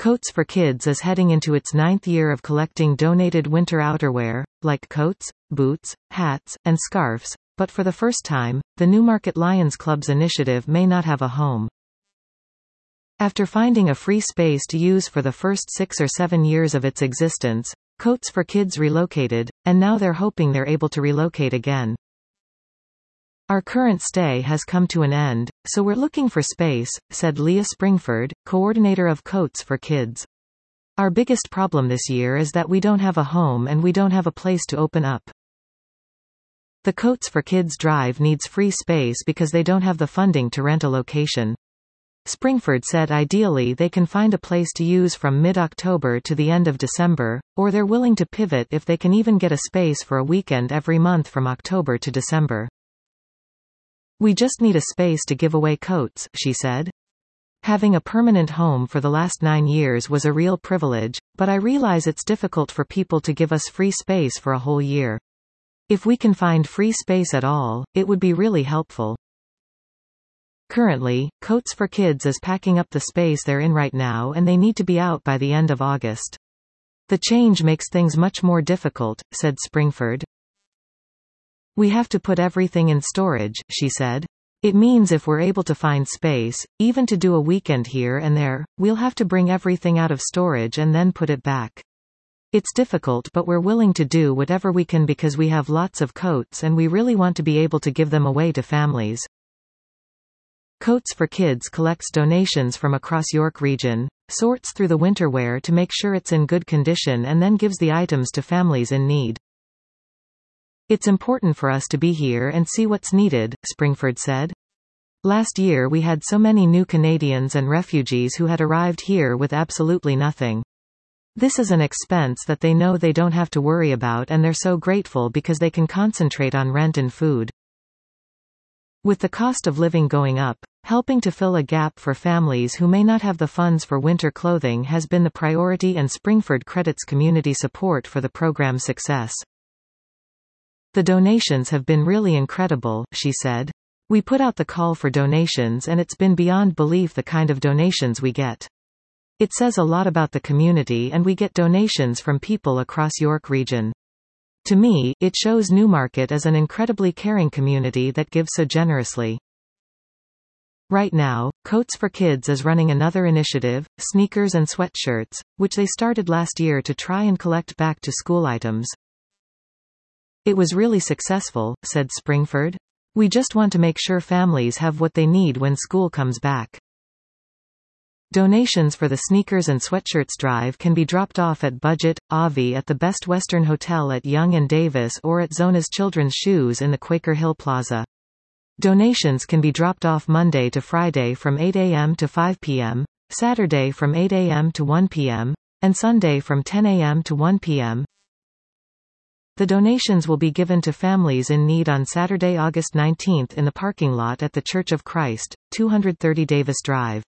Coats for Kids is heading into its 9th year of collecting donated winter outerwear, like coats, boots, hats, and scarves, but for the first time, the Newmarket Lions Club's initiative may not have a home. After finding a free space to use for the first 6 or 7 years of its existence, Coats for Kids relocated, and now they're hoping they're able to relocate again. Our current stay has come to an end, so we're looking for space, said Leah Springford, coordinator of Coats for Kids. Our biggest problem this year is that we don't have a home and we don't have a place to open up. The Coats for Kids drive needs free space because they don't have the funding to rent a location. Springford said ideally they can find a place to use from mid-October to the end of December, or they're willing to pivot if they can even get a space for a weekend every month from October to December. We just need a space to give away coats, she said. Having a permanent home for the last 9 years was a real privilege, but I realize it's difficult for people to give us free space for a whole year. If we can find free space at all, it would be really helpful. Currently, Coats for Kids is packing up the space they're in right now and they need to be out by the end of August. The change makes things much more difficult, said Springford. We have to put everything in storage, she said. It means if we're able to find space, even to do a weekend here and there, we'll have to bring everything out of storage and then put it back. It's difficult, but we're willing to do whatever we can because we have lots of coats and we really want to be able to give them away to families. Coats for Kids collects donations from across York Region, sorts through the winter wear to make sure it's in good condition and then gives the items to families in need. It's important for us to be here and see what's needed, Springford said. Last year we had so many new Canadians and refugees who had arrived here with absolutely nothing. This is an expense that they know they don't have to worry about and they're so grateful because they can concentrate on rent and food. With the cost of living going up, helping to fill a gap for families who may not have the funds for winter clothing has been the priority, and Springford credits community support for the program's success. The donations have been really incredible, she said. We put out the call for donations and it's been beyond belief the kind of donations we get. It says a lot about the community and we get donations from people across York Region. To me, it shows Newmarket as an incredibly caring community that gives so generously. Right now, Coats for Kids is running another initiative, Sneakers and Sweatshirts, which they started last year to try and collect back to school items. It was really successful, said Springford. We just want to make sure families have what they need when school comes back. Donations for the Sneakers and Sweatshirts drive can be dropped off at Budget, Avi at the Best Western Hotel at Yonge and Davis or at Zona's Children's Shoes in the Quaker Hill Plaza. Donations can be dropped off Monday to Friday from 8 a.m. to 5 p.m., Saturday from 8 a.m. to 1 p.m., and Sunday from 10 a.m. to 1 p.m. The donations will be given to families in need on Saturday, August 19 in the parking lot at the Church of Christ, 230 Davis Drive.